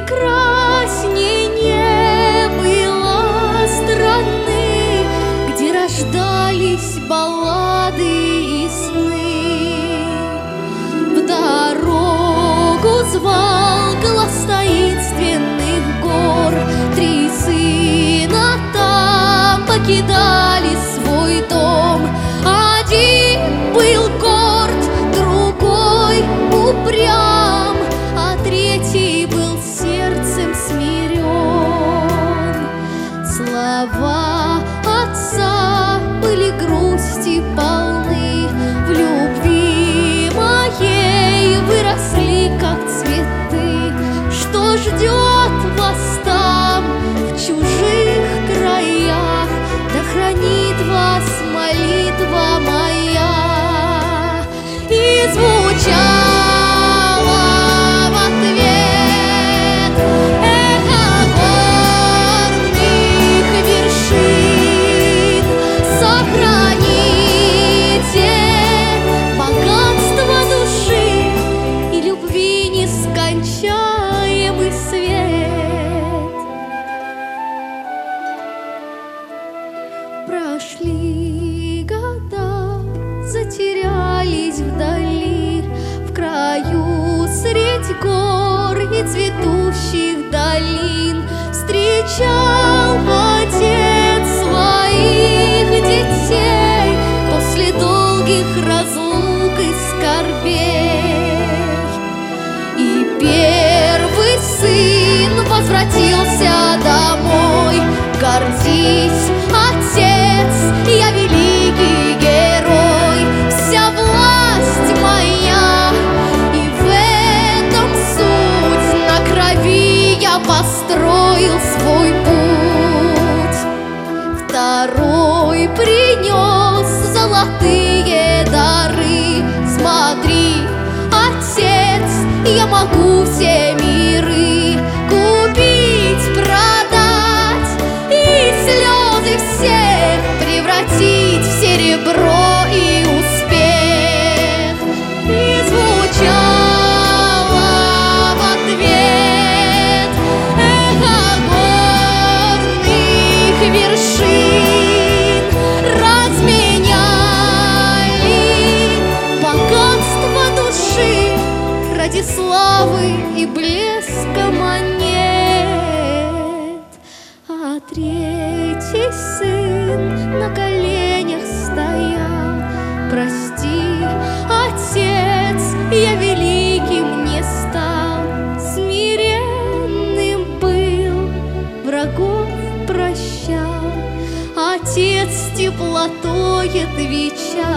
прекрасней не было страны, где рождались баллады и сны. В дорогу звал глас таинственных гор, три сына там покидали свой дом. Один был горд, другой упрям, а третий был сердцем смирен. Слова отца были грусти полны, в любви моей выросли, как цветы. Что ждет вас там, в чужих краях? Да хранит вас молитва моя. И звучало в ответ эхо горных вершин: сохраните богатство души и любви нескончаемый свет. Прошли года, затерялись вдали, в краю средь гор и цветущих долин. Встречал отец своих детей после долгих разлук и скорбей. И первый сын возвратился домой. Гордись, отец, я великий герой, вся власть моя, и в этом суть. На крови я построил свой путь. Второй принес золотые дары. Смотри, отец, я могу все миры купить, продать и слезы всех превратить в серебро и успех. И звучало в ответ эхо горных вершин: разменяли богатство души ради славы и блеска монет. А третий сын на коленях стоял: прости, отец, я великим не стал. Смиренным был, врагов прощал, отец с теплотой отвечал: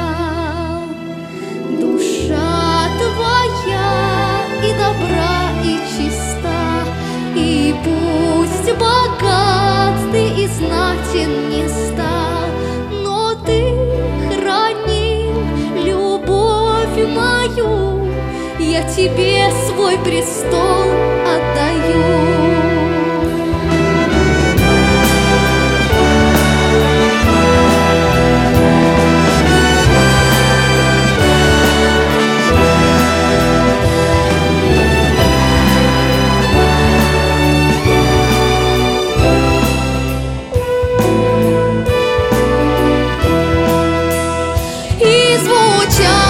душа твоя и добра, и чиста, и пусть богат ты и знатен не стал, но ты хранил любовь мою, я тебе свой престол отдаю. И звучало